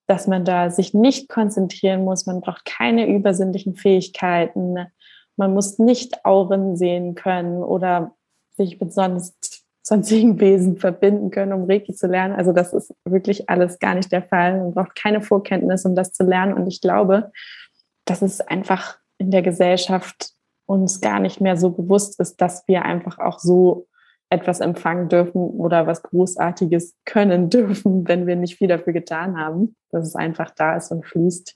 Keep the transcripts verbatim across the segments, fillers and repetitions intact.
dass man da sich nicht konzentrieren muss. Man braucht keine übersinnlichen Fähigkeiten. Man muss nicht Auren sehen können oder sich mit sonst, sonstigen Wesen verbinden können, um Reiki zu lernen. Also das ist wirklich alles gar nicht der Fall. Man braucht keine Vorkenntnis, um das zu lernen. Und ich glaube, dass es einfach in der Gesellschaft uns gar nicht mehr so bewusst ist, dass wir einfach auch so etwas empfangen dürfen oder was Großartiges können dürfen, wenn wir nicht viel dafür getan haben, dass es einfach da ist und fließt.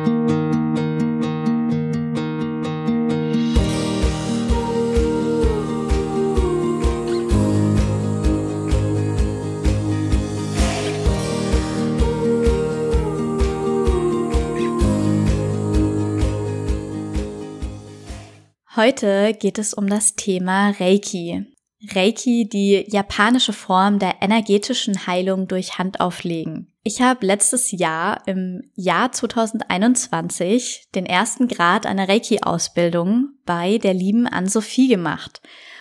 Heute geht es um das Thema Reiki. Reiki, die japanische Form der energetischen Heilung durch Handauflegen. Ich habe letztes Jahr, im Jahr zwanzig einundzwanzig, den ersten Grad einer Reiki-Ausbildung bei der lieben Ann-Sophie gemacht.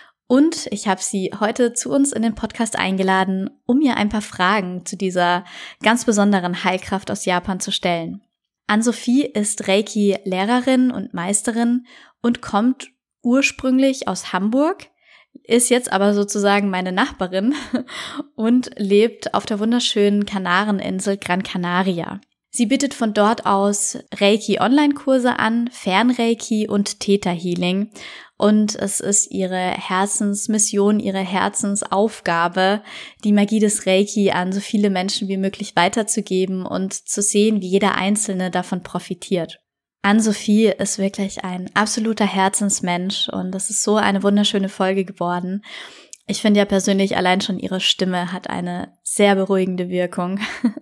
Und ich habe sie heute zu uns in den Podcast eingeladen, um ihr ein paar Fragen zu dieser ganz besonderen Heilkraft aus Japan zu stellen. Ann-Sophie ist Reiki-Lehrerin und Meisterin und kommt ursprünglich aus Hamburg, ist jetzt aber sozusagen meine Nachbarin und lebt auf der wunderschönen Kanareninsel Gran Canaria. Sie bietet von dort aus Reiki-Online-Kurse an, Fernreiki und Theta-Healing. Und es ist ihre Herzensmission, ihre Herzensaufgabe, die Magie des Reiki an so viele Menschen wie möglich weiterzugeben und zu sehen, wie jeder Einzelne davon profitiert. Ann-Sophie ist wirklich ein absoluter Herzensmensch und das ist so eine wunderschöne Folge geworden. Ich finde ja persönlich allein schon ihre Stimme hat eine sehr beruhigende Wirkung.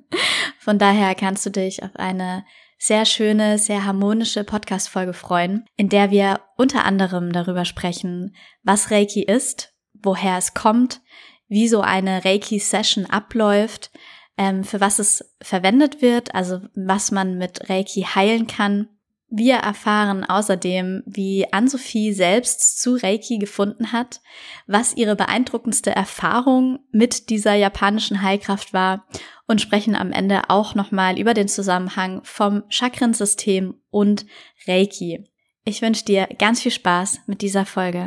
Von daher kannst du dich auf eine sehr schöne, sehr harmonische Podcast-Folge freuen, in der wir unter anderem darüber sprechen, was Reiki ist, woher es kommt, wie so eine Reiki-Session abläuft, ähm, für was es verwendet wird, also was man mit Reiki heilen kann. Wir erfahren außerdem, wie Ann-Sophie selbst zu Reiki gefunden hat, was ihre beeindruckendste Erfahrung mit dieser japanischen Heilkraft war und sprechen am Ende auch nochmal über den Zusammenhang vom Chakrensystem und Reiki. Ich wünsche dir ganz viel Spaß mit dieser Folge.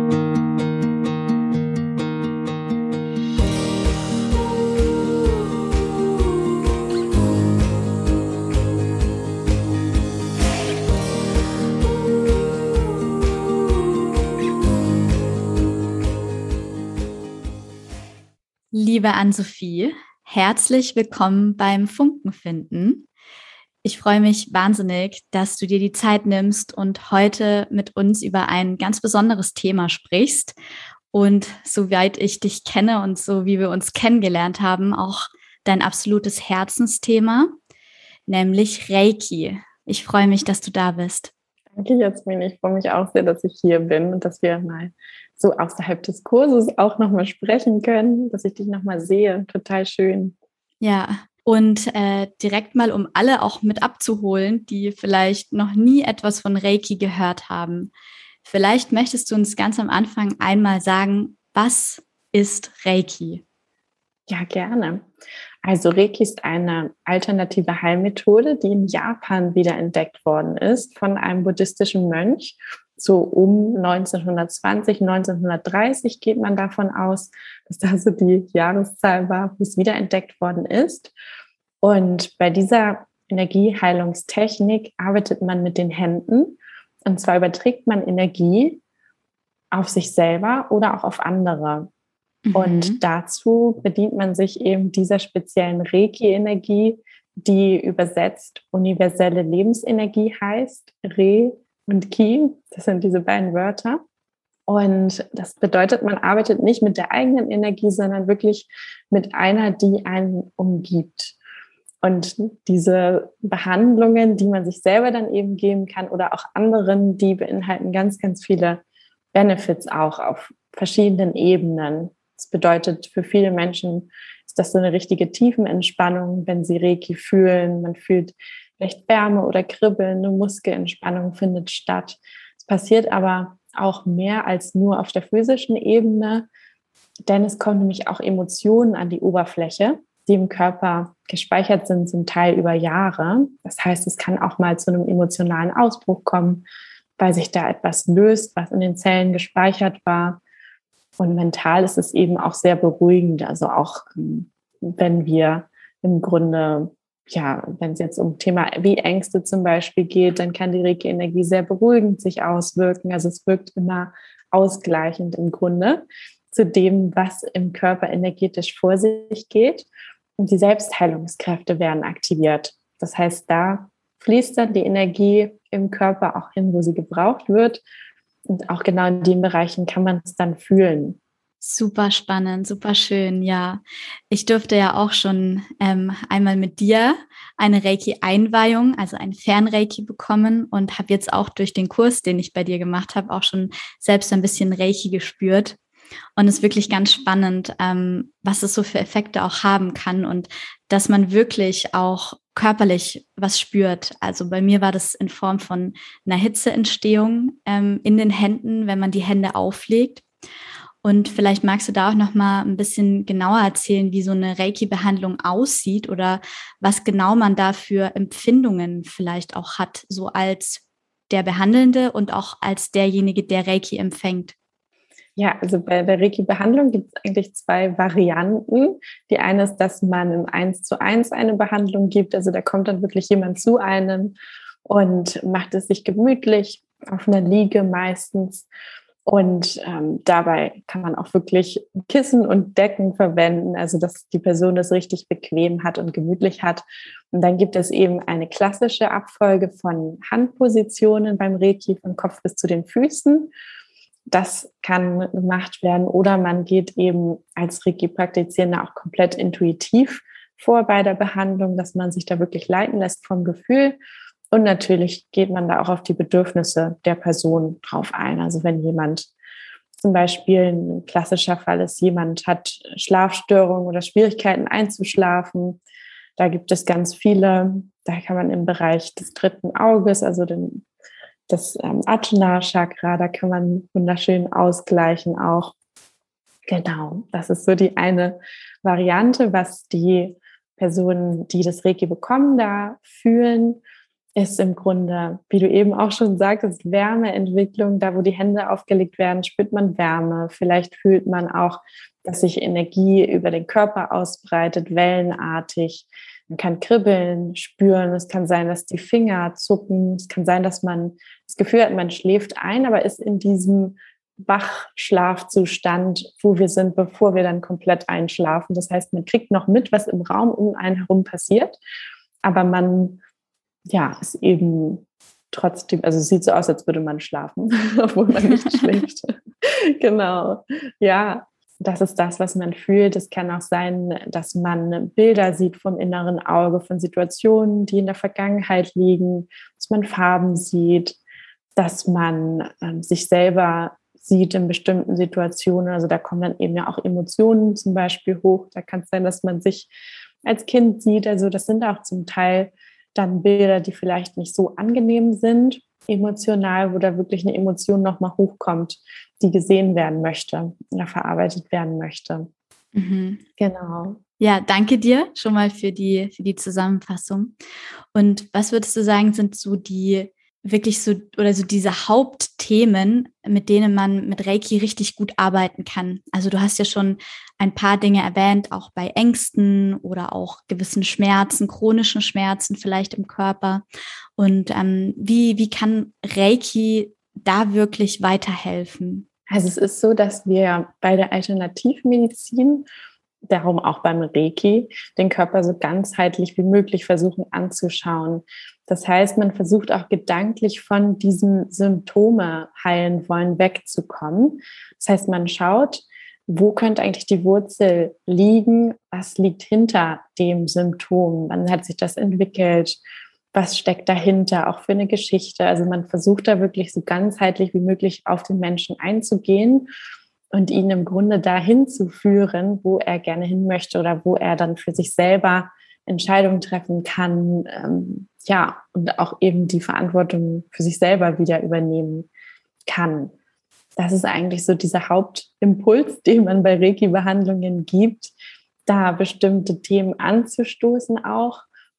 Liebe Ann-Sophie, herzlich willkommen beim Funkenfinden. Ich freue mich wahnsinnig, dass du dir die Zeit nimmst und heute mit uns über ein ganz besonderes Thema sprichst und soweit ich dich kenne und so wie wir uns kennengelernt haben, auch dein absolutes Herzensthema, nämlich Reiki. Ich freue mich, dass du da bist. Danke, Jasmin. Ich freue mich auch sehr, dass ich hier bin und dass wir mal so außerhalb des Kurses auch nochmal sprechen können, dass ich dich nochmal sehe. Total schön. Ja, und äh, direkt mal, um alle auch mit abzuholen, die vielleicht noch nie etwas von Reiki gehört haben. Vielleicht möchtest du uns ganz am Anfang einmal sagen, was ist Reiki? Ja, gerne. Also Reiki ist eine alternative Heilmethode, die in Japan wiederentdeckt worden ist von einem buddhistischen Mönch. So um neunzehnhundertzwanzig, neunzehnhundertdreißig geht man davon aus, dass das so die Jahreszahl war, wo es wiederentdeckt worden ist. Und bei dieser Energieheilungstechnik arbeitet man mit den Händen. Und zwar überträgt man Energie auf sich selber oder auch auf andere. Mhm. Und dazu bedient man sich eben dieser speziellen Reiki-Energie, die übersetzt universelle Lebensenergie heißt, Re und Ki, das sind diese beiden Wörter. Und das bedeutet, man arbeitet nicht mit der eigenen Energie, sondern wirklich mit einer, die einen umgibt. Und diese Behandlungen, die man sich selber dann eben geben kann oder auch anderen, die beinhalten ganz, ganz viele Benefits auch auf verschiedenen Ebenen. Das bedeutet, für viele Menschen ist das so eine richtige Tiefenentspannung, wenn sie Reiki fühlen. Man fühlt vielleicht Wärme oder Kribbeln, eine Muskelentspannung findet statt. Es passiert aber auch mehr als nur auf der physischen Ebene, denn es kommen nämlich auch Emotionen an die Oberfläche. die im Körper gespeichert sind, zum Teil über Jahre. Das heißt, es kann auch mal zu einem emotionalen Ausbruch kommen, weil sich da etwas löst, was in den Zellen gespeichert war. Und mental ist es eben auch sehr beruhigend. Also auch wenn wir im Grunde, ja, wenn es jetzt um Thema wie Ängste zum Beispiel geht, dann kann die Reiki-Energie sehr beruhigend sich auswirken. Also es wirkt immer ausgleichend im Grunde zu dem, was im Körper energetisch vor sich geht. Und die Selbstheilungskräfte werden aktiviert. Das heißt, da fließt dann die Energie im Körper auch hin, wo sie gebraucht wird. Und auch genau in den Bereichen kann man es dann fühlen. Super spannend, super schön, ja. Ich durfte ja auch schon ähm, einmal mit dir eine Reiki-Einweihung, also ein Fernreiki bekommen und habe jetzt auch durch den Kurs, den ich bei dir gemacht habe, auch schon selbst ein bisschen Reiki gespürt. Und es ist wirklich ganz spannend, ähm, was es so für Effekte auch haben kann und dass man wirklich auch körperlich was spürt. Also bei mir war das in Form von einer Hitzeentstehung ähm, in den Händen, wenn man die Hände auflegt. Und vielleicht magst du da auch noch mal ein bisschen genauer erzählen, wie so eine Reiki-Behandlung aussieht oder was genau man da für Empfindungen vielleicht auch hat, so als der Behandelnde und auch als derjenige, der Reiki empfängt. Ja, also bei der Reiki-Behandlung gibt es eigentlich zwei Varianten. Die eine ist, dass man im Eins zu eins eine Behandlung gibt. Also da kommt dann wirklich jemand zu einem und macht es sich gemütlich auf einer Liege meistens. Und ähm, dabei kann man auch wirklich Kissen und Decken verwenden, also dass die Person das richtig bequem hat und gemütlich hat. Und dann gibt es eben eine klassische Abfolge von Handpositionen beim Reiki vom Kopf bis zu den Füßen. Das kann gemacht werden oder man geht eben als Reiki-Praktizierender auch komplett intuitiv vor bei der Behandlung, dass man sich da wirklich leiten lässt vom Gefühl. Und natürlich geht man da auch auf die Bedürfnisse der Person drauf ein. Also wenn jemand zum Beispiel, ein klassischer Fall ist, jemand hat Schlafstörungen oder Schwierigkeiten einzuschlafen, da gibt es ganz viele, da kann man im Bereich des dritten Auges, also den, das ähm, Ajna-Chakra, da kann man wunderschön ausgleichen auch. Genau, das ist so die eine Variante, was die Personen, die das Reiki bekommen, da fühlen, ist im Grunde, wie du eben auch schon sagtest, Wärmeentwicklung. Da, wo die Hände aufgelegt werden, spürt man Wärme. Vielleicht fühlt man auch, dass sich Energie über den Körper ausbreitet, wellenartig. Man kann Kribbeln spüren. Es kann sein, dass die Finger zucken. Es kann sein, dass man das Gefühl hat, man schläft ein, aber ist in diesem Wachschlafzustand, wo wir sind, bevor wir dann komplett einschlafen. Das heißt, man kriegt noch mit, was im Raum um einen herum passiert, aber man ja, ist eben trotzdem, also es sieht so aus, als würde man schlafen, obwohl man nicht schläft. Genau. Ja, das ist das, was man fühlt. Es kann auch sein, dass man Bilder sieht vom inneren Auge, von Situationen, die in der Vergangenheit liegen, dass man Farben sieht, dass man ähm, sich selber sieht in bestimmten Situationen. Also da kommen dann eben ja auch Emotionen zum Beispiel hoch. Da kann es sein, dass man sich als Kind sieht. Also das sind auch zum Teil dann Bilder, die vielleicht nicht so angenehm sind, emotional, wo da wirklich eine Emotion nochmal hochkommt, die gesehen werden möchte oder verarbeitet werden möchte. Mhm. Genau. Ja, danke dir schon mal für die, für die Zusammenfassung. Und was würdest du sagen, sind so die wirklich so oder so diese Hauptthemen, mit denen man mit Reiki richtig gut arbeiten kann? Also du hast ja schon ein paar Dinge erwähnt, auch bei Ängsten oder auch gewissen Schmerzen, chronischen Schmerzen vielleicht im Körper. Und ähm, wie, wie kann Reiki da wirklich weiterhelfen? Also es ist so, dass wir bei der Alternativmedizin, darum auch beim Reiki, den Körper so ganzheitlich wie möglich versuchen anzuschauen. Das heißt, man versucht auch gedanklich von diesem Symptome heilen wollen wegzukommen. Das heißt, man schaut, wo könnte eigentlich die Wurzel liegen? Was liegt hinter dem Symptom? Wann hat sich das entwickelt? Was steckt dahinter? Auch für eine Geschichte. Also man versucht da wirklich so ganzheitlich wie möglich auf den Menschen einzugehen und ihn im Grunde dahin zu führen, wo er gerne hin möchte oder wo er dann für sich selber Entscheidungen treffen kann, ähm, ja, und auch eben die Verantwortung für sich selber wieder übernehmen kann. Das ist eigentlich so dieser Hauptimpuls, den man bei Reiki-Behandlungen gibt. da bestimmte Themen anzustoßen auch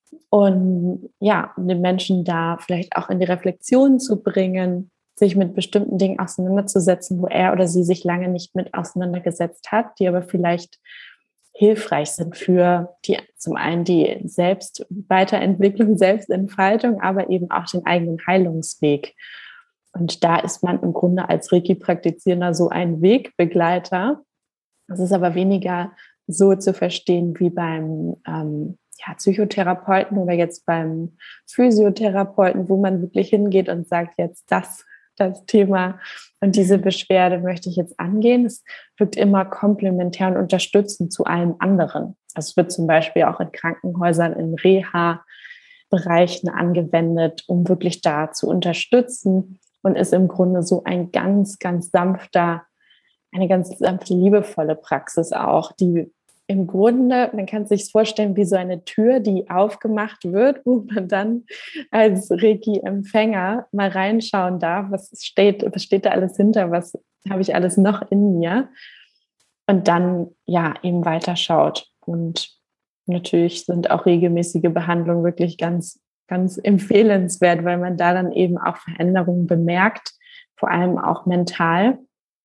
und ja, den Menschen da vielleicht auch in die Reflexion zu bringen, sich mit bestimmten Dingen auseinanderzusetzen, wo er oder sie sich lange nicht mit auseinandergesetzt hat, die aber vielleicht hilfreich sind für die, zum einen die Selbstweiterentwicklung, Selbstentfaltung, aber eben auch den eigenen Heilungsweg. Und da ist man im Grunde als Reiki-Praktizierender so ein Wegbegleiter. Das ist aber weniger so zu verstehen wie beim ähm, ja, Psychotherapeuten oder jetzt beim Physiotherapeuten, wo man wirklich hingeht und sagt, jetzt das, das Thema und diese Beschwerde möchte ich jetzt angehen. Es wirkt immer komplementär und unterstützend zu allem anderen. Also es wird zum Beispiel auch in Krankenhäusern, in Reha-Bereichen angewendet, um wirklich da zu unterstützen und ist im Grunde so ein ganz, ganz sanfter, eine ganz sanfte, liebevolle Praxis auch, die im Grunde, man kann es sich vorstellen wie so eine Tür, die aufgemacht wird, wo man dann als Reiki-Empfänger mal reinschauen darf, was steht, was steht da alles hinter, was habe ich alles noch in mir und dann ja eben weiterschaut. Und natürlich sind auch regelmäßige Behandlungen wirklich ganz, ganz empfehlenswert, weil man da dann eben auch Veränderungen bemerkt, vor allem auch mental.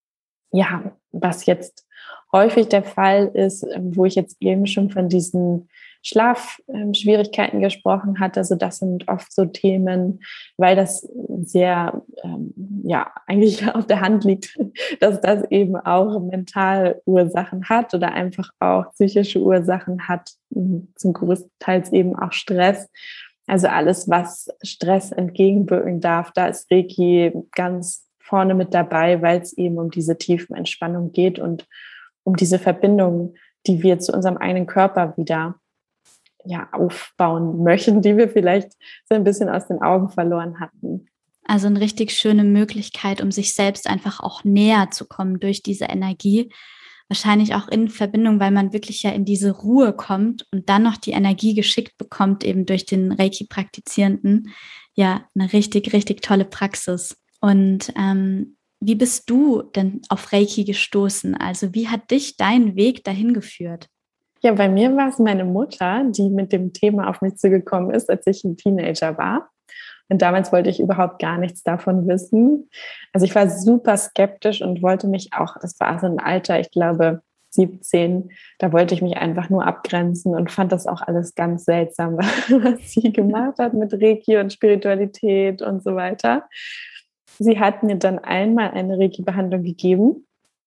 Ja, was jetzt häufig der Fall ist, wo ich jetzt eben schon von diesen Schlafschwierigkeiten gesprochen hatte. Also das sind oft so Themen, weil das sehr, ähm, ja, eigentlich auf der Hand liegt, dass das eben auch Mentalursachen hat oder einfach auch psychische Ursachen hat, zum größten Teil eben auch Stress. Also alles, was Stress entgegenwirken darf, da ist Reiki ganz vorne mit dabei, weil es eben um diese tiefen Entspannung geht und um diese Verbindung, die wir zu unserem eigenen Körper wieder ja, aufbauen möchten, die wir vielleicht so ein bisschen aus den Augen verloren hatten. Also eine richtig schöne Möglichkeit, um sich selbst einfach auch näher zu kommen durch diese Energie. Wahrscheinlich auch in Verbindung, weil man wirklich ja in diese Ruhe kommt und dann noch die Energie geschickt bekommt, eben durch den Reiki-Praktizierenden. Ja, eine richtig, richtig tolle Praxis. Und ähm, wie bist du denn auf Reiki gestoßen? Also wie hat dich dein Weg dahin geführt? Ja, bei mir war es meine Mutter, die mit dem Thema auf mich zugekommen ist, als ich ein Teenager war. Und damals wollte ich überhaupt gar nichts davon wissen. Also ich war super skeptisch und wollte mich auch, das war so ein Alter, ich glaube siebzehn, da wollte ich mich einfach nur abgrenzen und fand das auch alles ganz seltsam, was sie gemacht hat mit Reiki und Spiritualität und so weiter. Sie hat mir dann einmal eine Reiki-Behandlung gegeben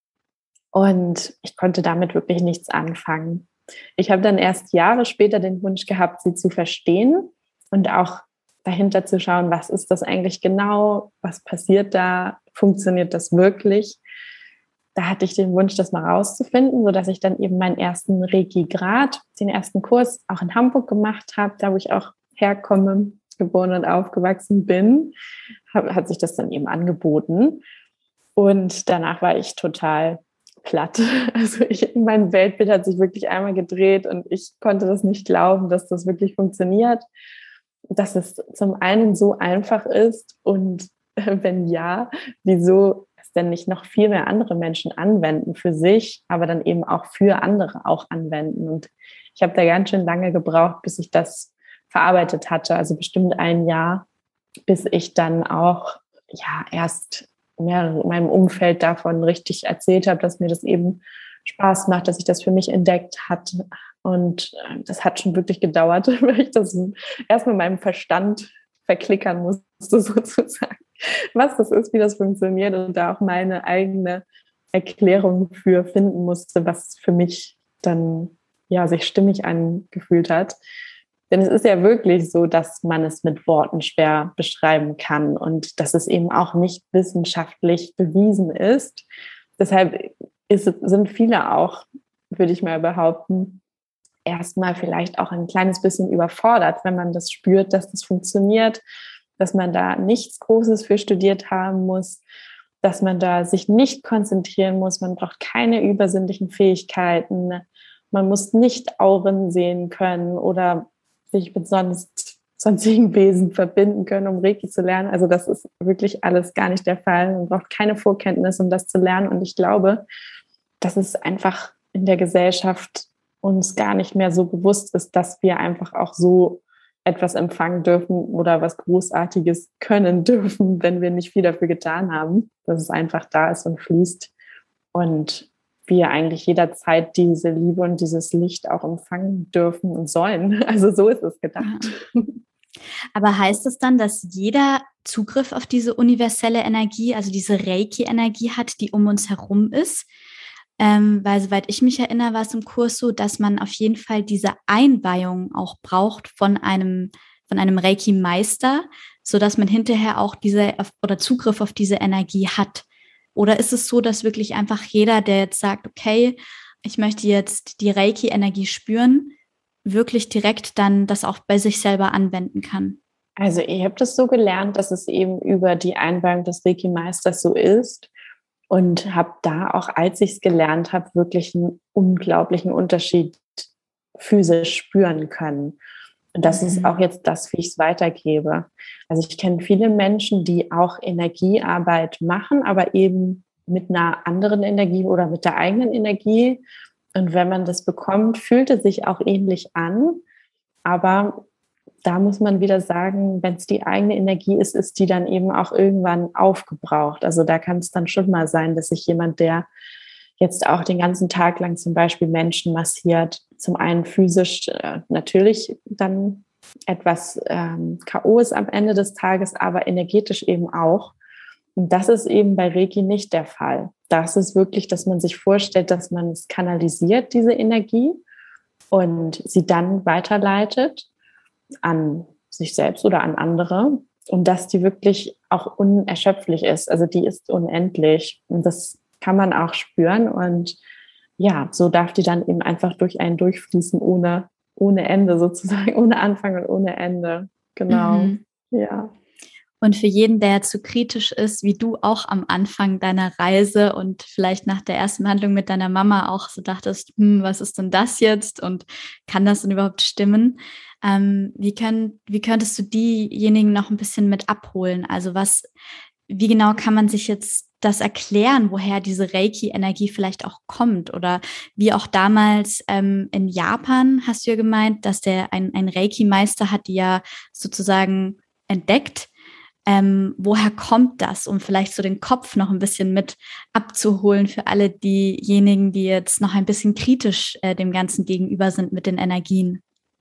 und ich konnte damit wirklich nichts anfangen. Ich habe dann erst Jahre später den Wunsch gehabt, sie zu verstehen und auch dahinter zu schauen, was ist das eigentlich genau, was passiert da, funktioniert das wirklich? Da hatte ich den Wunsch, das mal rauszufinden, sodass ich dann eben meinen ersten Reiki-Grad, den ersten Kurs auch in Hamburg gemacht habe, da wo ich auch herkomme, geboren und aufgewachsen bin, hat sich das dann eben angeboten. Und danach war ich total platt. Also ich, mein Weltbild hat sich wirklich einmal gedreht und ich konnte das nicht glauben, dass das wirklich funktioniert, dass es zum einen so einfach ist und wenn ja, wieso es denn nicht noch viel mehr andere Menschen anwenden für sich, aber dann eben auch für andere auch anwenden. Und ich habe da ganz schön lange gebraucht, bis ich das verarbeitet hatte, also bestimmt ein Jahr, bis ich dann auch ja erst mehr in meinem Umfeld davon richtig erzählt habe, dass mir das eben Spaß macht, dass ich das für mich entdeckt hatte. Und das hat schon wirklich gedauert, weil ich das erstmal meinem Verstand verklickern musste, sozusagen, was das ist, wie das funktioniert und da auch meine eigene Erklärung für finden musste, was für mich dann ja sich stimmig angefühlt hat. Denn es ist ja wirklich so, dass man es mit Worten schwer beschreiben kann und dass es eben auch nicht wissenschaftlich bewiesen ist. Deshalb ist, sind viele auch, würde ich mal behaupten, erstmal vielleicht auch ein kleines bisschen überfordert, wenn man das spürt, dass das funktioniert, dass man da nichts Großes für studiert haben muss, dass man da sich nicht konzentrieren muss, man braucht keine übersinnlichen Fähigkeiten, man muss nicht Auren sehen können oder sich mit sonst, sonstigen Wesen verbinden können, um Reiki zu lernen. Also das ist wirklich alles gar nicht der Fall. Man braucht keine Vorkenntnis, um das zu lernen. Und ich glaube, dass es einfach in der Gesellschaft uns gar nicht mehr so bewusst ist, dass wir einfach auch so etwas empfangen dürfen oder was Großartiges können dürfen, wenn wir nicht viel dafür getan haben, dass es einfach da ist und fließt und wir eigentlich jederzeit diese Liebe und dieses Licht auch empfangen dürfen und sollen. Also so ist es gedacht. Ja. Aber heißt es dann, dass jeder Zugriff auf diese universelle Energie, also diese Reiki-Energie hat, die um uns herum ist? Ähm, weil soweit ich mich erinnere, war es im Kurs so, dass man auf jeden Fall diese Einweihung auch braucht von einem, von einem Reiki-Meister, sodass man hinterher auch diese oder Zugriff auf diese Energie hat. Oder ist es so, dass wirklich einfach jeder, der jetzt sagt, okay, ich möchte jetzt die Reiki-Energie spüren, wirklich direkt dann das auch bei sich selber anwenden kann? Also ich habe das so gelernt, dass es eben über die Einweihung des Reiki-Meisters so ist und habe da auch, als ich es gelernt habe, wirklich einen unglaublichen Unterschied physisch spüren können. Und das mhm. ist auch jetzt das, wie ich es weitergebe. Also ich kenne viele Menschen, die auch Energiearbeit machen, aber eben mit einer anderen Energie oder mit der eigenen Energie. Und wenn man das bekommt, fühlt es sich auch ähnlich an. Aber da muss man wieder sagen, wenn es die eigene Energie ist, ist die dann eben auch irgendwann aufgebraucht. Also da kann es dann schon mal sein, dass sich jemand, der jetzt auch den ganzen Tag lang zum Beispiel Menschen massiert, zum einen physisch äh, natürlich dann etwas ähm, K O ist am Ende des Tages, aber energetisch eben auch. Und das ist eben bei Reiki nicht der Fall. Das ist wirklich, dass man sich vorstellt, dass man es kanalisiert, diese Energie, und sie dann weiterleitet an sich selbst oder an andere, und dass die wirklich auch unerschöpflich ist. Also die ist unendlich und das kann man auch spüren, und ja, so darf die dann eben einfach durch einen durchfließen ohne, ohne Ende sozusagen, ohne Anfang und ohne Ende. Genau, mhm. Ja. Und für jeden, der zu kritisch ist, wie du auch am Anfang deiner Reise und vielleicht nach der ersten Behandlung mit deiner Mama auch so dachtest, hm, was ist denn das jetzt und kann das denn überhaupt stimmen? Ähm, wie, können, wie könntest du diejenigen noch ein bisschen mit abholen? Also was, wie genau kann man sich jetzt das erklären, woher diese Reiki-Energie vielleicht auch kommt? Oder wie auch damals ähm, in Japan, hast du ja gemeint, dass der ein, ein Reiki-Meister hat, die ja sozusagen entdeckt. Ähm, woher kommt das, um vielleicht so den Kopf noch ein bisschen mit abzuholen für alle diejenigen, die jetzt noch ein bisschen kritisch äh, dem Ganzen gegenüber sind mit den Energien?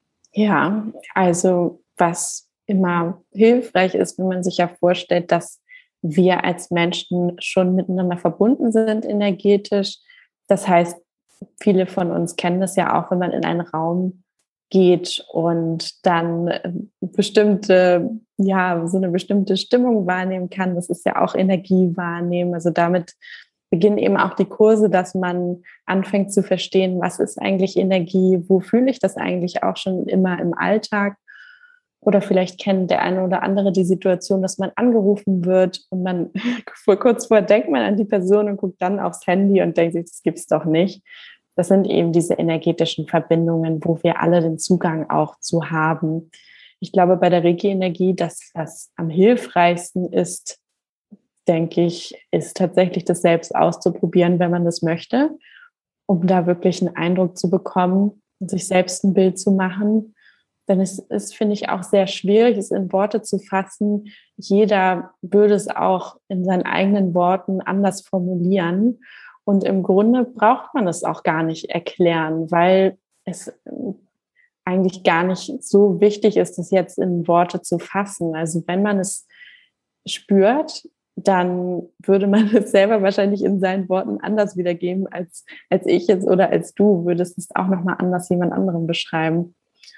Ja, also was immer hilfreich ist, wenn man sich ja vorstellt, dass wir als Menschen schon miteinander verbunden sind energetisch. Das heißt, viele von uns kennen das ja auch, wenn man in einen Raum geht und dann bestimmte, ja, so eine bestimmte Stimmung wahrnehmen kann. Das ist ja auch Energie wahrnehmen. Also damit beginnen eben auch die Kurse, dass man anfängt zu verstehen, was ist eigentlich Energie, wo fühle ich das eigentlich auch schon immer im Alltag. Oder vielleicht kennt der eine oder andere die Situation, dass man angerufen wird und man kurz vorher denkt man an die Person und guckt dann aufs Handy und denkt sich, das gibt's doch nicht. Das sind eben diese energetischen Verbindungen, wo wir alle den Zugang auch zu haben. Ich glaube, bei der Reiki-Energie, dass das am hilfreichsten ist, denke ich, ist tatsächlich das selbst auszuprobieren, wenn man das möchte, um da wirklich einen Eindruck zu bekommen und sich selbst ein Bild zu machen. Denn es ist, finde ich, auch sehr schwierig, es in Worte zu fassen. Jeder würde es auch in seinen eigenen Worten anders formulieren. Und im Grunde braucht man es auch gar nicht erklären, weil es eigentlich gar nicht so wichtig ist, das jetzt in Worte zu fassen. Also wenn man es spürt, dann würde man es selber wahrscheinlich in seinen Worten anders wiedergeben, als, als ich jetzt oder als du würdest es auch nochmal anders jemand anderem beschreiben.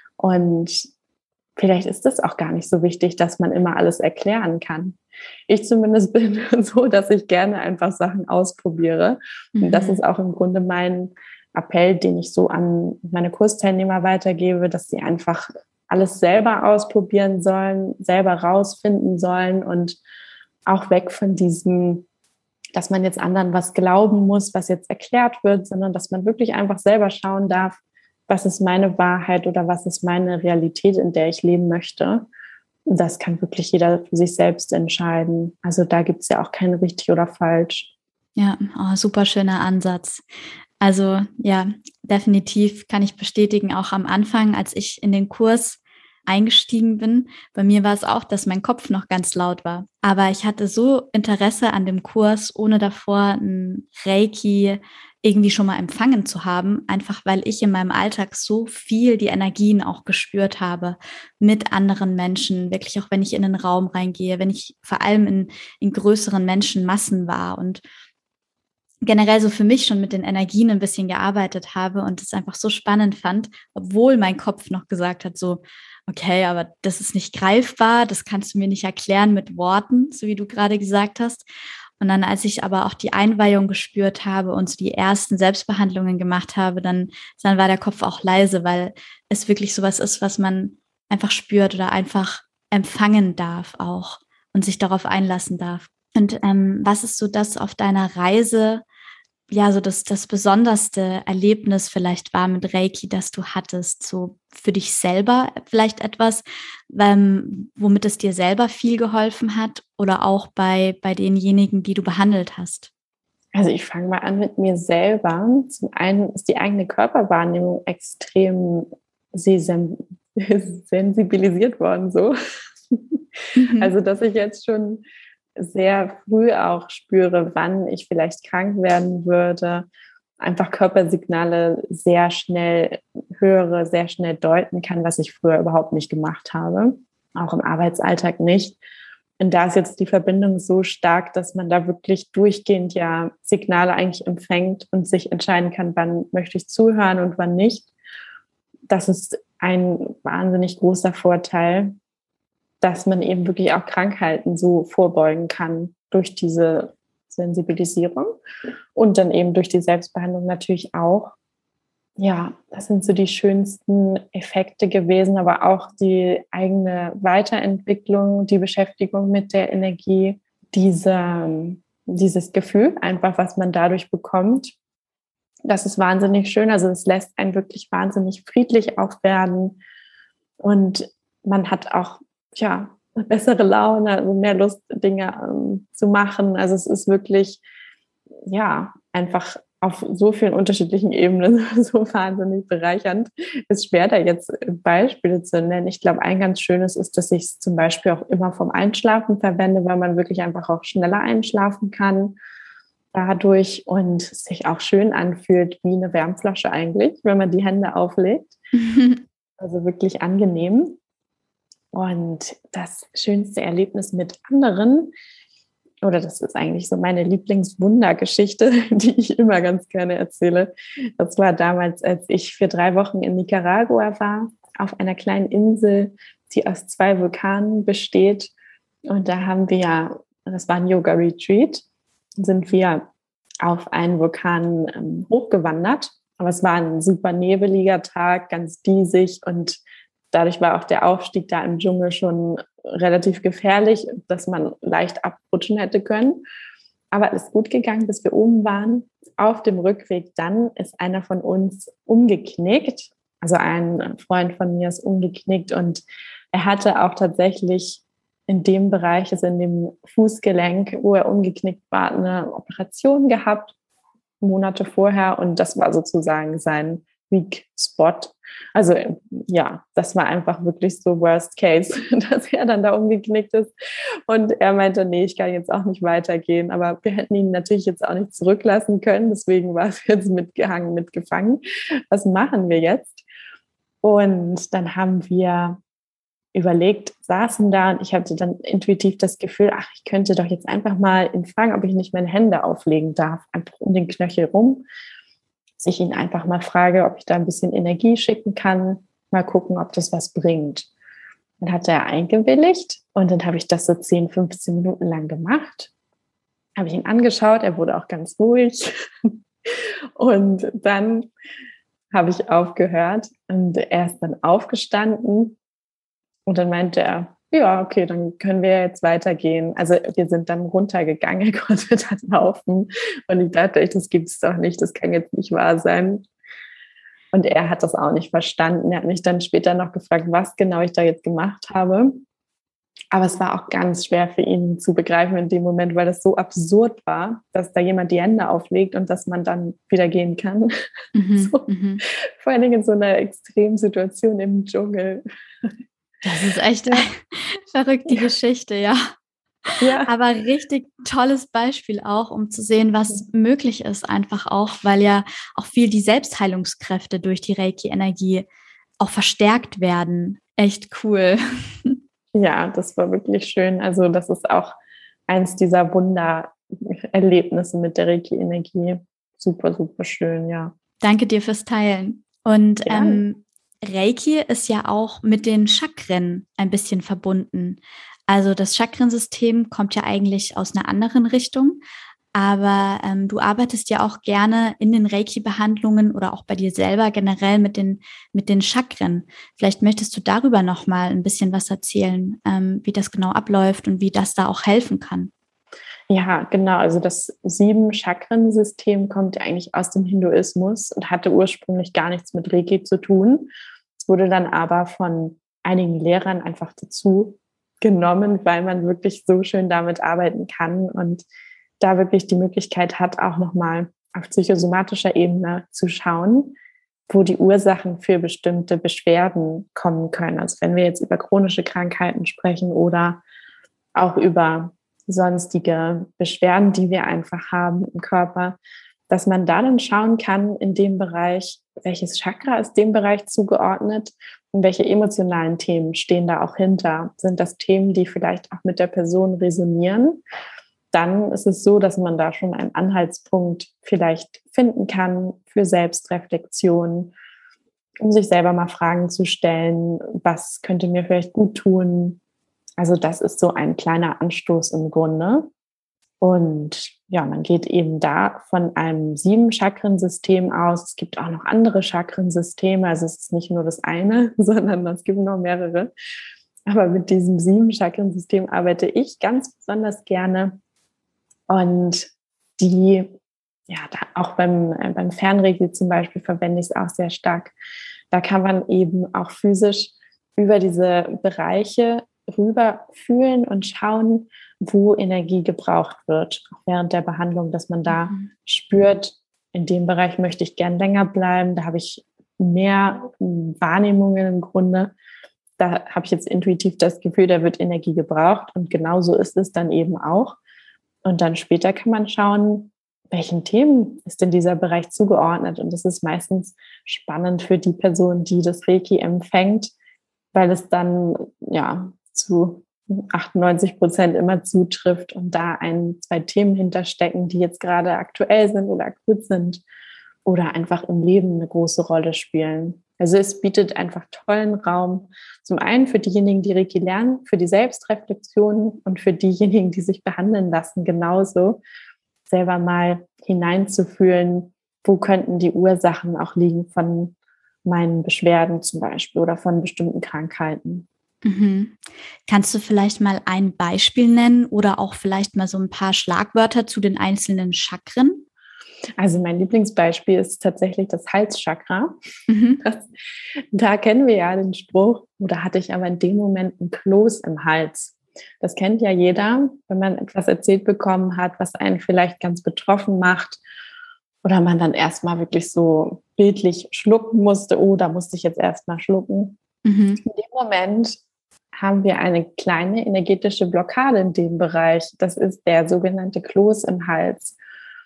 Und vielleicht ist es auch gar nicht so wichtig, dass man immer alles erklären kann. Ich zumindest bin so, dass ich gerne einfach Sachen ausprobiere. Mhm. Und das ist auch im Grunde mein Appell, den ich so an meine Kursteilnehmer weitergebe, dass sie einfach alles selber ausprobieren sollen, selber rausfinden sollen und auch weg von diesem, dass man jetzt anderen was glauben muss, was jetzt erklärt wird, sondern dass man wirklich einfach selber schauen darf, was ist meine Wahrheit oder was ist meine Realität, in der ich leben möchte. Und das kann wirklich jeder für sich selbst entscheiden. Also da gibt es ja auch kein richtig oder falsch. Ja, oh, super schöner Ansatz. Also ja, definitiv kann ich bestätigen, auch am Anfang, als ich in den Kurs eingestiegen bin, bei mir war es auch, dass mein Kopf noch ganz laut war. Aber ich hatte so Interesse an dem Kurs, ohne davor ein Reiki irgendwie schon mal empfangen zu haben, einfach weil ich in meinem Alltag so viel die Energien auch gespürt habe mit anderen Menschen, wirklich auch wenn ich in den Raum reingehe, wenn ich vor allem in, in größeren Menschenmassen war und generell so für mich schon mit den Energien ein bisschen gearbeitet habe und es einfach so spannend fand, obwohl mein Kopf noch gesagt hat, so, okay, aber das ist nicht greifbar, das kannst du mir nicht erklären mit Worten, so wie du gerade gesagt hast. Und dann, als ich aber auch die Einweihung gespürt habe und so die ersten Selbstbehandlungen gemacht habe, dann, dann war der Kopf auch leise, weil es wirklich sowas ist, was man einfach spürt oder einfach empfangen darf auch und sich darauf einlassen darf. Und ähm, was ist so das auf deiner Reise, ja, so das, das besonderste Erlebnis vielleicht war mit Reiki, das du hattest, so für dich selber vielleicht etwas, ähm, womit es dir selber viel geholfen hat oder auch bei, bei denjenigen, die du behandelt hast? Also ich fange mal an mit mir selber. Zum einen ist die eigene Körperwahrnehmung extrem sensibilisiert worden, so. Mhm. Also, dass ich jetzt schon sehr früh auch spüre, wann ich vielleicht krank werden würde, einfach Körpersignale sehr schnell höre, sehr schnell deuten kann, was ich früher überhaupt nicht gemacht habe, auch im Arbeitsalltag nicht. Und da ist jetzt die Verbindung so stark, dass man da wirklich durchgehend ja Signale eigentlich empfängt und sich entscheiden kann, wann möchte ich zuhören und wann nicht. Das ist ein wahnsinnig großer Vorteil, dass man eben wirklich auch Krankheiten so vorbeugen kann durch diese Sensibilisierung und dann eben durch die Selbstbehandlung natürlich auch. Ja, das sind so die schönsten Effekte gewesen, aber auch die eigene Weiterentwicklung, die Beschäftigung mit der Energie, diese, dieses Gefühl einfach, was man dadurch bekommt. Das ist wahnsinnig schön. Also es lässt einen wirklich wahnsinnig friedlich auch werden und man hat auch, ja, bessere Laune, also mehr Lust, Dinge ähm, zu machen. Also es ist wirklich, ja, einfach auf so vielen unterschiedlichen Ebenen so wahnsinnig bereichernd. Es ist schwer, da jetzt Beispiele zu nennen. Ich glaube, ein ganz schönes ist, dass ich es zum Beispiel auch immer vom Einschlafen verwende, weil man wirklich einfach auch schneller einschlafen kann dadurch und sich auch schön anfühlt wie eine Wärmflasche eigentlich, wenn man die Hände auflegt. Also wirklich angenehm. Und das schönste Erlebnis mit anderen, oder das ist eigentlich so meine Lieblingswundergeschichte, die ich immer ganz gerne erzähle. Das war damals, als ich für drei Wochen in Nicaragua war, auf einer kleinen Insel, die aus zwei Vulkanen besteht. Und da haben wir ja, das war ein Yoga-Retreat, sind wir auf einen Vulkan ähm, hochgewandert. Aber es war ein super nebeliger Tag, ganz diesig und dadurch war auch der Aufstieg da im Dschungel schon relativ gefährlich, dass man leicht abrutschen hätte können. Aber es ist gut gegangen, bis wir oben waren. Auf dem Rückweg dann ist einer von uns umgeknickt. Also ein Freund von mir ist umgeknickt und er hatte auch tatsächlich in dem Bereich, also in dem Fußgelenk, wo er umgeknickt war, eine Operation gehabt, Monate vorher. Und das war sozusagen sein Weak Spot. Also ja, das war einfach wirklich so Worst Case, dass er dann da umgeknickt ist. Und er meinte, nee, ich kann jetzt auch nicht weitergehen. Aber wir hätten ihn natürlich jetzt auch nicht zurücklassen können. Deswegen war es jetzt mitgehangen, mitgefangen. Was machen wir jetzt? Und dann haben wir überlegt, saßen da und ich hatte dann intuitiv das Gefühl, ach, ich könnte doch jetzt einfach mal ihn fragen, ob ich nicht meine Hände auflegen darf, einfach um den Knöchel rum. Dass ich ihn einfach mal frage, ob ich da ein bisschen Energie schicken kann, mal gucken, ob das was bringt. Dann hat er eingewilligt und dann habe ich das so zehn, fünfzehn Minuten lang gemacht. Habe ich ihn angeschaut, er wurde auch ganz ruhig. Und dann habe ich aufgehört und er ist dann aufgestanden und dann meinte er, ja, okay, dann können wir jetzt weitergehen. Also wir sind dann runtergegangen, er konnte dann laufen. Und ich dachte, das gibt es doch nicht, das kann jetzt nicht wahr sein. Und er hat das auch nicht verstanden. Er hat mich dann später noch gefragt, was genau ich da jetzt gemacht habe. Aber es war auch ganz schwer für ihn zu begreifen in dem Moment, weil das so absurd war, dass da jemand die Hände auflegt und dass man dann wieder gehen kann. Mhm, So. mhm. Vor allen Dingen in so einer Extremsituation im Dschungel. Das ist echt Ja. verrückt, die Geschichte, ja. Ja. Aber richtig tolles Beispiel auch, um zu sehen, was möglich ist, einfach auch, weil ja auch viel die Selbstheilungskräfte durch die Reiki-Energie auch verstärkt werden. Echt cool. Ja, das war wirklich schön. Also das ist auch eins dieser Wundererlebnisse mit der Reiki-Energie. Super, super schön, ja. Danke dir fürs Teilen. Und Gerne. ähm, Reiki ist ja auch mit den Chakren ein bisschen verbunden. Also das Chakrensystem kommt ja eigentlich aus einer anderen Richtung, aber ähm, du arbeitest ja auch gerne in den Reiki-Behandlungen oder auch bei dir selber generell mit den, mit den Chakren. Vielleicht möchtest du darüber noch mal ein bisschen was erzählen, ähm, wie das genau abläuft und wie das da auch helfen kann. Ja, genau. Also das Sieben-Chakren-System kommt ja eigentlich aus dem Hinduismus und hatte ursprünglich gar nichts mit Reiki zu tun. Es wurde dann aber von einigen Lehrern einfach dazu genommen, weil man wirklich so schön damit arbeiten kann und da wirklich die Möglichkeit hat, auch nochmal auf psychosomatischer Ebene zu schauen, wo die Ursachen für bestimmte Beschwerden kommen können. Also wenn wir jetzt über chronische Krankheiten sprechen oder auch über sonstige Beschwerden, die wir einfach haben im Körper, dass man da dann schauen kann in dem Bereich, welches Chakra ist dem Bereich zugeordnet und welche emotionalen Themen stehen da auch hinter. Sind das Themen, die vielleicht auch mit der Person resonieren? Dann ist es so, dass man da schon einen Anhaltspunkt vielleicht finden kann für Selbstreflexion, um sich selber mal Fragen zu stellen, was könnte mir vielleicht gut tun? Also das ist so ein kleiner Anstoß im Grunde. Und ja, man geht eben da von einem Sieben-Chakren-System aus. Es gibt auch noch andere Chakrensysteme, also es ist nicht nur das eine, sondern es gibt noch mehrere. Aber mit diesem Sieben-Chakren-System arbeite ich ganz besonders gerne. Und die, ja, da auch beim, äh, beim Fernreiki zum Beispiel verwende ich es auch sehr stark. Da kann man eben auch physisch über diese Bereiche rüber fühlen und schauen, wo Energie gebraucht wird, auch während der Behandlung, dass man da mhm. spürt, in dem Bereich möchte ich gern länger bleiben, da habe ich mehr Wahrnehmungen im Grunde, da habe ich jetzt intuitiv das Gefühl, da wird Energie gebraucht und genauso ist es dann eben auch. Und dann später kann man schauen, welchen Themen ist denn dieser Bereich zugeordnet. Und das ist meistens spannend für die Person, die das Reiki empfängt, weil es dann ja zu achtundneunzig Prozent immer zutrifft und da ein, zwei Themen hinterstecken, die jetzt gerade aktuell sind oder akut sind oder einfach im Leben eine große Rolle spielen. Also es bietet einfach tollen Raum, zum einen für diejenigen, die Reiki lernen, für die Selbstreflexion und für diejenigen, die sich behandeln lassen, genauso selber mal hineinzufühlen, wo könnten die Ursachen auch liegen von meinen Beschwerden zum Beispiel oder von bestimmten Krankheiten. Mhm. Kannst du vielleicht mal ein Beispiel nennen oder auch vielleicht mal so ein paar Schlagwörter zu den einzelnen Chakren? Also mein Lieblingsbeispiel ist tatsächlich das Halschakra. Mhm. Das, da kennen wir ja den Spruch, oder hatte ich aber in dem Moment ein Kloß im Hals. Das kennt ja jeder, wenn man etwas erzählt bekommen hat, was einen vielleicht ganz betroffen macht oder man dann erstmal wirklich so bildlich schlucken musste. Oh, da musste ich jetzt erstmal schlucken. Mhm. In dem Moment haben wir eine kleine energetische Blockade in dem Bereich. Das ist der sogenannte Kloß im Hals.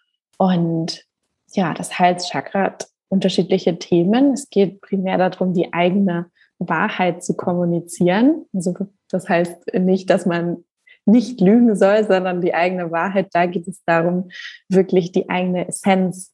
Und ja, das Halschakra hat unterschiedliche Themen. Es geht primär darum, die eigene Wahrheit zu kommunizieren. Also das heißt nicht, dass man nicht lügen soll, sondern die eigene Wahrheit. Da geht es darum, wirklich die eigene Essenz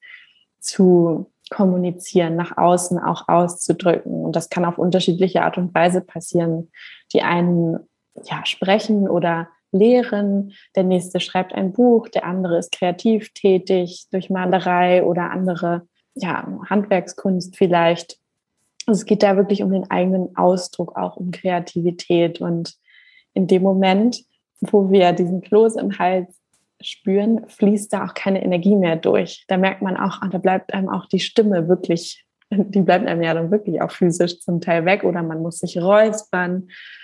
zu kommunizieren, nach außen auch auszudrücken. Und das kann auf unterschiedliche Art und Weise passieren. Die einen ja, sprechen oder lehren, der nächste schreibt ein Buch, der andere ist kreativ tätig durch Malerei oder andere ja, Handwerkskunst vielleicht. Also es geht da wirklich um den eigenen Ausdruck, auch um Kreativität. Und in dem Moment, wo wir diesen Kloß im Hals spüren, fließt da auch keine Energie mehr durch. Da merkt man auch, da bleibt einem auch die Stimme wirklich, die bleibt einem ja dann wirklich auch physisch zum Teil weg oder man muss sich räuspern.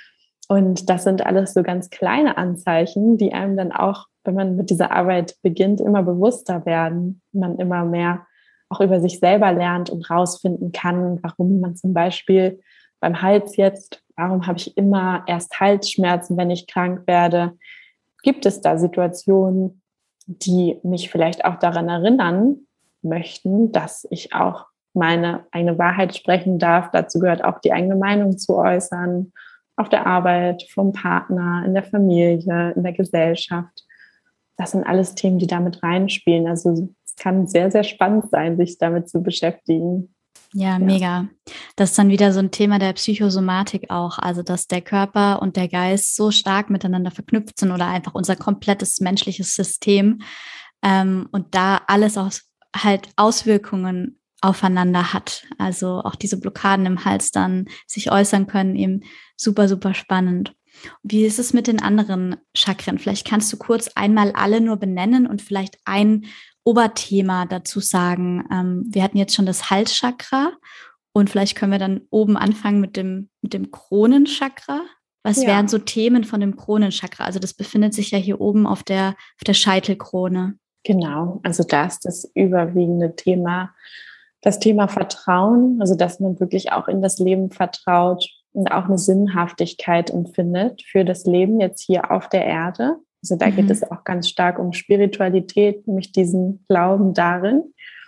Und das sind alles so ganz kleine Anzeichen, die einem dann auch, wenn man mit dieser Arbeit beginnt, immer bewusster werden. Man immer mehr auch über sich selber lernt und rausfinden kann, warum man zum Beispiel beim Hals jetzt, warum habe ich immer erst Halsschmerzen, wenn ich krank werde? Gibt es da Situationen, die mich vielleicht auch daran erinnern möchten, dass ich auch meine eigene Wahrheit sprechen darf? Dazu gehört auch die eigene Meinung zu äußern, auf der Arbeit, vom Partner, in der Familie, in der Gesellschaft. Das sind alles Themen, die damit reinspielen. Also es kann sehr, sehr spannend sein, sich damit zu beschäftigen. Ja, ja, mega. Das ist dann wieder so ein Thema der Psychosomatik auch, also dass der Körper und der Geist so stark miteinander verknüpft sind oder einfach unser komplettes menschliches System ähm, und da alles aus, halt Auswirkungen aufeinander hat. Also auch diese Blockaden im Hals dann sich äußern können, eben super, super spannend. Wie ist es mit den anderen Chakren? Vielleicht kannst du kurz einmal alle nur benennen und vielleicht ein Oberthema dazu sagen. Ähm, wir hatten jetzt schon das Halschakra und vielleicht können wir dann oben anfangen mit dem, mit dem Kronenchakra. Was ja. wären so Themen von dem Kronenchakra? Also das befindet sich ja hier oben auf der, auf der Scheitelkrone. Genau, also da ist das überwiegende Thema das Thema Vertrauen, also dass man wirklich auch in das Leben vertraut und auch eine Sinnhaftigkeit empfindet für das Leben jetzt hier auf der Erde. Also da mhm. geht es auch ganz stark um Spiritualität, nämlich diesen Glauben darin.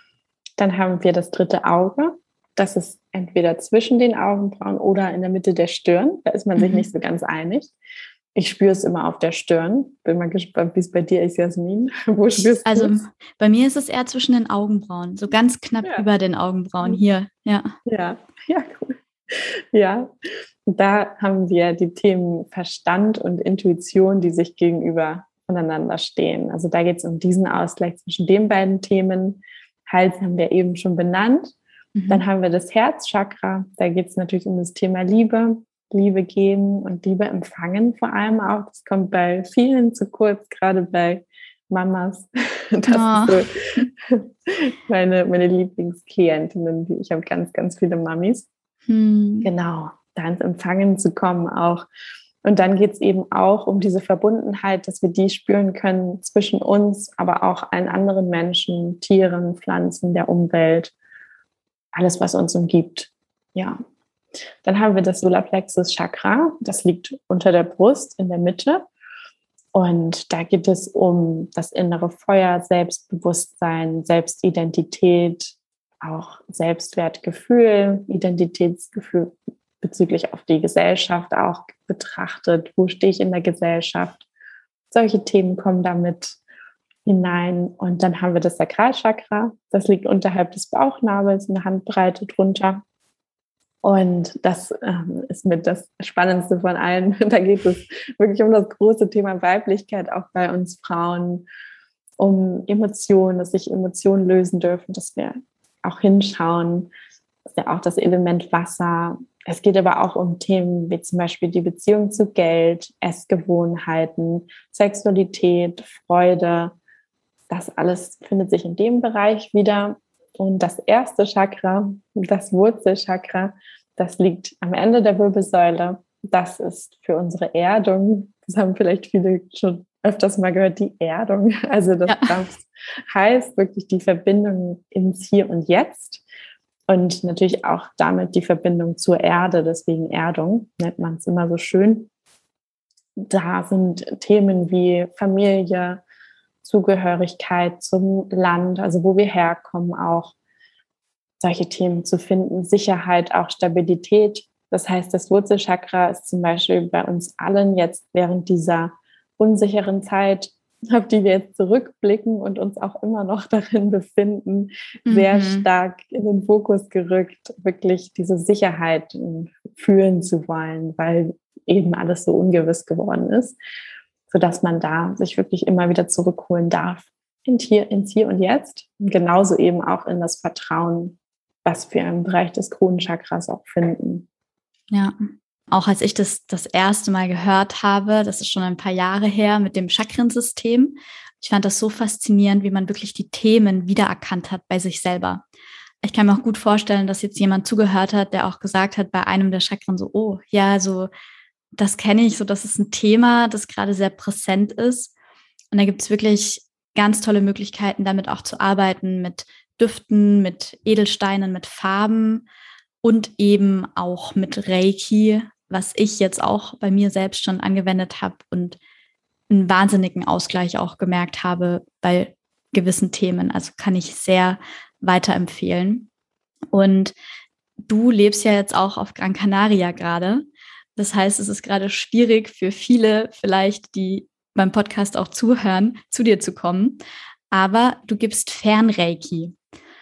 Dann haben wir das dritte Auge. Das ist entweder zwischen den Augenbrauen oder in der Mitte der Stirn. Da ist man mhm. sich nicht so ganz einig. Ich spüre es immer auf der Stirn. Bin mal gespannt, wie es bei dir ist, Jasmin. Wo spürst du Also es? Bei mir ist es eher zwischen den Augenbrauen, so ganz knapp ja. über den Augenbrauen hier. Ja, ja, ja, cool. Ja, da haben wir die Themen Verstand und Intuition, die sich gegenüber voneinander stehen. Also da geht es um diesen Ausgleich zwischen den beiden Themen. Hals haben wir eben schon benannt. Mhm. Dann haben wir das Herzchakra. Da geht es natürlich um das Thema Liebe. Liebe geben und Liebe empfangen vor allem auch. Das kommt bei vielen zu kurz, gerade bei Mamas. Das oh. ist so meine, meine Lieblingsklientinnen. Ich habe ganz, ganz viele Mamis. Hm. Genau, da ins Empfangen zu kommen auch. Und dann geht es eben auch um diese Verbundenheit, dass wir die spüren können zwischen uns, aber auch allen anderen Menschen, Tieren, Pflanzen, der Umwelt, alles, was uns umgibt. Ja. Dann haben wir das Solarplexus-Chakra, das liegt unter der Brust in der Mitte. Und da geht es um das innere Feuer, Selbstbewusstsein, Selbstidentität, auch Selbstwertgefühl, Identitätsgefühl bezüglich auf die Gesellschaft auch betrachtet. Wo stehe ich in der Gesellschaft? Solche Themen kommen damit hinein. Und dann haben wir das Sakralchakra, das liegt unterhalb des Bauchnabels, eine Handbreite drunter. Und das ähm, ist mit das Spannendste von allen. Da geht es wirklich um das große Thema Weiblichkeit, auch bei uns Frauen, um Emotionen, dass sich Emotionen lösen dürfen, dass wir auch hinschauen. Das ist ja auch das Element Wasser. Es geht aber auch um Themen wie zum Beispiel die Beziehung zu Geld, Essgewohnheiten, Sexualität, Freude. Das alles findet sich in dem Bereich wieder. Und das erste Chakra, das Wurzelchakra, das liegt am Ende der Wirbelsäule. Das ist für unsere Erdung. Das haben vielleicht viele schon öfters mal gehört, die Erdung. Also das ja. heißt wirklich die Verbindung ins Hier und Jetzt und natürlich auch damit die Verbindung zur Erde. Deswegen Erdung nennt man es immer so schön. Da sind Themen wie Familie, Zugehörigkeit zum Land, also wo wir herkommen, auch solche Themen zu finden, Sicherheit, auch Stabilität. Das heißt, das Wurzelchakra ist zum Beispiel bei uns allen jetzt während dieser unsicheren Zeit, auf die wir jetzt zurückblicken und uns auch immer noch darin befinden, mhm. sehr stark in den Fokus gerückt, wirklich diese Sicherheit fühlen zu wollen, weil eben alles so ungewiss geworden ist, sodass man da sich wirklich immer wieder zurückholen darf ins Hier, ins Hier und Jetzt und genauso eben auch in das Vertrauen, was wir im Bereich des Kronenchakras auch finden. Ja, auch als ich das das erste Mal gehört habe, das ist schon ein paar Jahre her, mit dem Chakrensystem. Ich fand das so faszinierend, wie man wirklich die Themen wiedererkannt hat bei sich selber. Ich kann mir auch gut vorstellen, dass jetzt jemand zugehört hat, der auch gesagt hat, bei einem der Chakren so, oh, ja, so das kenne ich, so das ist ein Thema, das gerade sehr präsent ist. Und da gibt es wirklich ganz tolle Möglichkeiten, damit auch zu arbeiten, mit Düften, mit Edelsteinen, mit Farben und eben auch mit Reiki, was ich jetzt auch bei mir selbst schon angewendet habe und einen wahnsinnigen Ausgleich auch gemerkt habe bei gewissen Themen. Also kann ich sehr weiterempfehlen. Und du lebst ja jetzt auch auf Gran Canaria gerade. Das heißt, es ist gerade schwierig für viele vielleicht, die beim Podcast auch zuhören, zu dir zu kommen. Aber du gibst Fernreiki.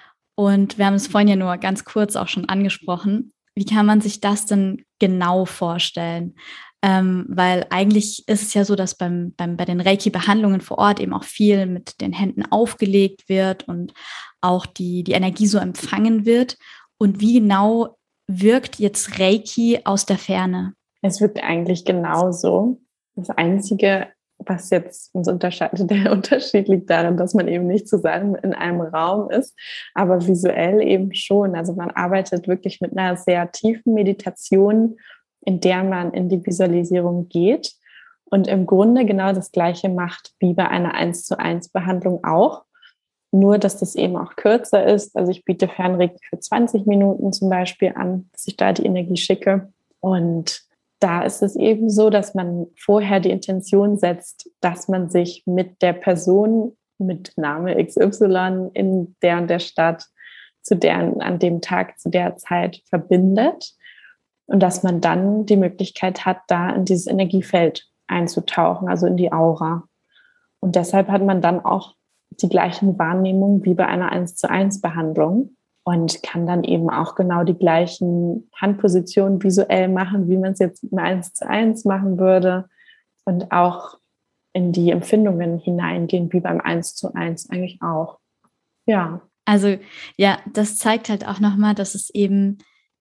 Und wir haben es vorhin ja nur ganz kurz auch schon angesprochen. Wie kann man sich das denn genau vorstellen? Ähm, weil eigentlich ist es ja so, dass beim, beim, bei den Reiki-Behandlungen vor Ort eben auch viel mit den Händen aufgelegt wird und auch die, die Energie so empfangen wird. Und wie genau wirkt jetzt Reiki aus der Ferne? Es wirkt eigentlich genauso. Das Einzige, was jetzt uns unterscheidet, der Unterschied liegt darin, dass man eben nicht zusammen in einem Raum ist, aber visuell eben schon. Also man arbeitet wirklich mit einer sehr tiefen Meditation, in der man in die Visualisierung geht und im Grunde genau das Gleiche macht wie bei einer eins zu eins Behandlung auch. Nur, dass das eben auch kürzer ist. Also ich biete Fernreiki für zwanzig Minuten zum Beispiel an, dass ich da die Energie schicke. Und da ist es eben so, dass man vorher die Intention setzt, dass man sich mit der Person mit Name X Y in der und der Stadt zu der, an dem Tag, zu der Zeit verbindet. Und dass man dann die Möglichkeit hat, da in dieses Energiefeld einzutauchen, also in die Aura. Und deshalb hat man dann auch die gleichen Wahrnehmungen wie bei einer eins zu eins Behandlung und kann dann eben auch genau die gleichen Handpositionen visuell machen, wie man es jetzt mit einer eins zu eins machen würde und auch in die Empfindungen hineingehen, wie beim eins zu eins eigentlich auch. Ja. Also ja, das zeigt halt auch nochmal, dass es eben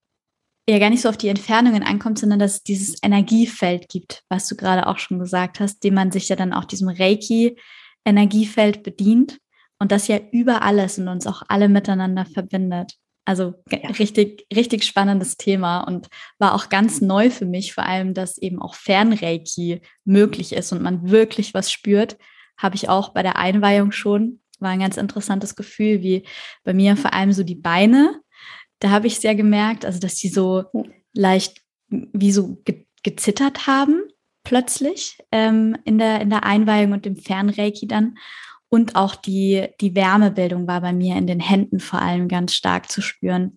ja gar nicht so auf die Entfernungen ankommt, sondern dass es dieses Energiefeld gibt, was du gerade auch schon gesagt hast, dem man sich ja dann auch diesem Reiki-Energiefeld bedient und das ja über alles und uns auch alle miteinander verbindet. Also ja. richtig, richtig spannendes Thema und war auch ganz neu für mich, vor allem, dass eben auch Fernreiki möglich ist und man wirklich was spürt, habe ich auch bei der Einweihung schon. War ein ganz interessantes Gefühl, wie bei mir vor allem so die Beine. Da habe ich sehr gemerkt, also dass die so leicht wie so ge- gezittert haben plötzlich ähm, in der, in der Einweihung und dem Fernreiki dann. Und auch die, die Wärmebildung war bei mir in den Händen vor allem ganz stark zu spüren.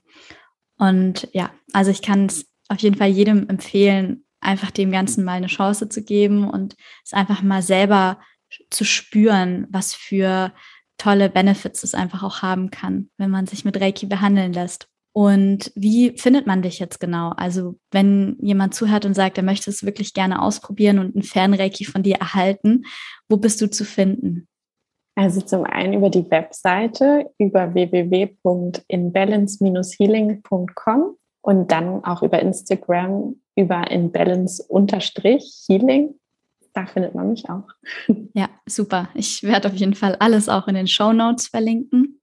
Und ja, also ich kann es auf jeden Fall jedem empfehlen, einfach dem Ganzen mal eine Chance zu geben und es einfach mal selber zu spüren, was für tolle Benefits es einfach auch haben kann, wenn man sich mit Reiki behandeln lässt. Und wie findet man dich jetzt genau? Also wenn jemand zuhört und sagt, er möchte es wirklich gerne ausprobieren und ein Fernreiki von dir erhalten, wo bist du zu finden? Also zum einen über die Webseite, über w w w punkt inbalance dash healing punkt com und dann auch über Instagram über inbalance Healing. Da findet man mich auch. Ja, super. Ich werde auf jeden Fall alles auch in den Shownotes verlinken.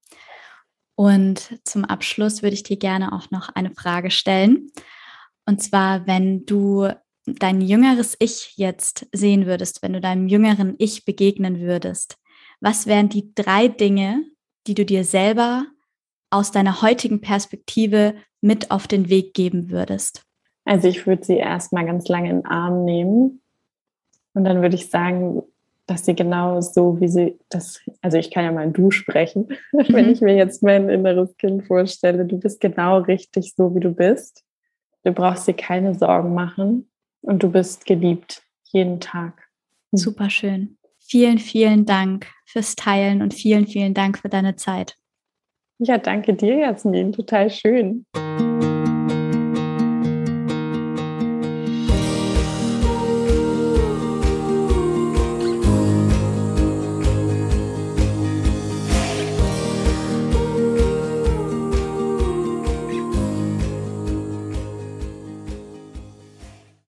Und zum Abschluss würde ich dir gerne auch noch eine Frage stellen. Und zwar, wenn du dein jüngeres Ich jetzt sehen würdest, wenn du deinem jüngeren Ich begegnen würdest, was wären die drei Dinge, die du dir selber aus deiner heutigen Perspektive mit auf den Weg geben würdest? Also ich würde sie erstmal ganz lange in den Arm nehmen und dann würde ich sagen, dass sie genau so, wie sie das, also ich kann ja mal in Du sprechen, mhm. wenn ich mir jetzt mein inneres Kind vorstelle, du bist genau richtig so, wie du bist. Du brauchst dir keine Sorgen machen und du bist geliebt, jeden Tag. Super schön. Vielen, vielen Dank fürs Teilen und vielen, vielen Dank für deine Zeit. Ja, danke dir, Jasmin. Total schön.